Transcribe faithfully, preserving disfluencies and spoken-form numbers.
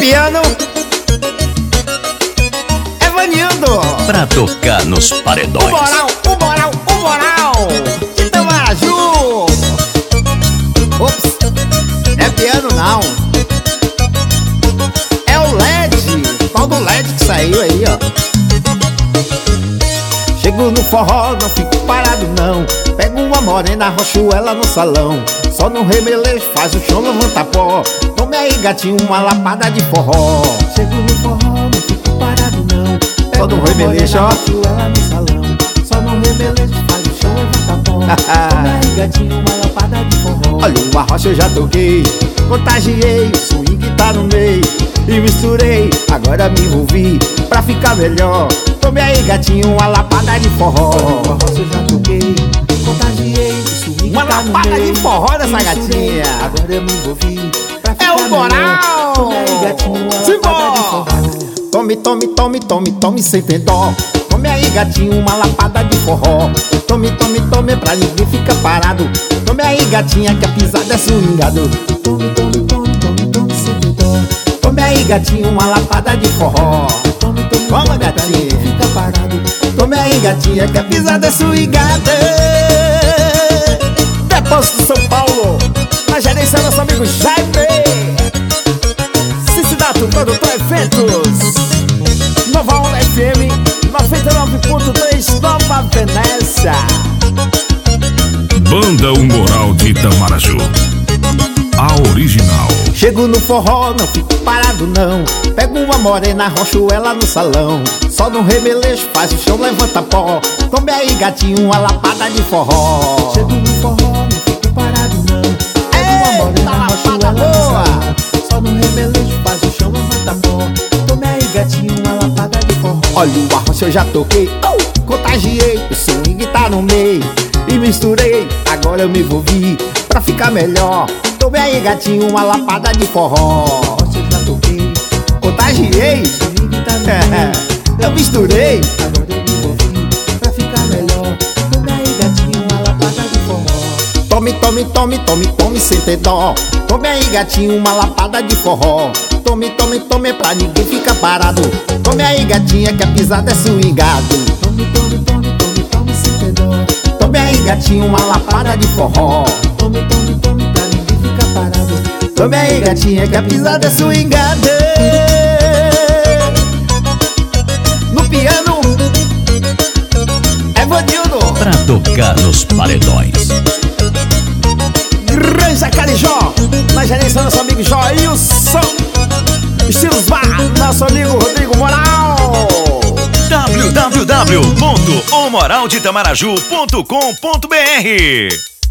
piano, Evanildo. Pra tocar nos paredões. O moral, o moral, o moral de Tamaraju. Ops, é piano não, é o L E D, qual do L E D que saiu aí, ó. Chego no forró, não fico parado não. Pego uma morena, arrocho ela no salão. Só no remelejo, faz o chão levantar pó. Tome aí gatinho, uma lapada de forró. Chego no forró, não fico parado não. Só no remelejo, ó. Arrocho ela no salão. Só no remelejo, faz o chão levantar pó. Tome aí gatinho, uma lapada de forró. Olha, o arrocha eu já toquei, contagiei, o swing tá no meio. E misturei, agora me envolvi pra ficar melhor. Tome aí gatinho, uma lapada de forró. O arrocha eu já toquei, contagiei, o swing Uma tá no lapada meio. de forró dessa Me misturei, gatinha. agora eu me envolvi pra É ficar o moral. melhor. Tome aí gatinho, uma lapada de Simbora. forró. Tome, tome, tome, tome, tome sem ter dó. Tome aí gatinho, uma lapada de forró. Tome, tome, tome, pra ninguém ficar parado. Tome aí gatinha, que a pisada é swingado. Tome, tome, tome, tome, tome sem ter dó. Tome aí gatinho, uma lapada de forró. Tome, tome, Toma, tome, pra gatinha. ninguém ficar parado. Tome aí gatinha, que a pisada é swingada. Depósito São Paulo, na gerência nosso amigo Jaime. Cicidato, produtor eventos. Nova Onda F M noventa e nove ponto três, Nova Venécia. Banda O Moral de Itamaraju, a original. Chego no forró, não fico parado não. Pego uma morena, arrocho ela no salão. Só no remelejo, faz o chão, levanta pó. Tome aí gatinho, uma lapada de forró. Chego no forró, não fico parado não. Pego uma Eita, morena, arrocho lapada ela no boa. salão. Só no remelejo, faz o chão, levanta pó. Tome aí gatinho, uma lapada de forró. Olha, o arrocha eu já toquei, oh, contagiei, o swing tá no meio. E misturei, agora eu me envolvi pra ficar melhor. Tome aí gatinho, uma lapada de forró. Arrocha eu já toquei, Contagiei, swing tá no meio. eu misturei. Agora eu me envolvi pra ficar melhor. Tome aí gatinho, uma lapada de forró. Tome, tome, tome, tome, tome sem ter dó. Tome aí gatinho, uma lapada de forró. Tome, tome, tome, pra ninguém ficar parado. Tome aí gatinha, que a pisada é swingado. Tome, tome, tome, tome, tome sem ter dó. Tome aí gatinho, uma lapada de forró. Tome, tome, tome, pra ninguém ficar parado. Tome aí gatinha, que a pisada é swingada. No piano, Evanildo. Pra tocar nos paredões. Granja Carijó, na gerência nosso amigo Joilson. Estilos Bar, nosso amigo Rodrigo Moral. w w w ponto o moral de itamaraju ponto com ponto b r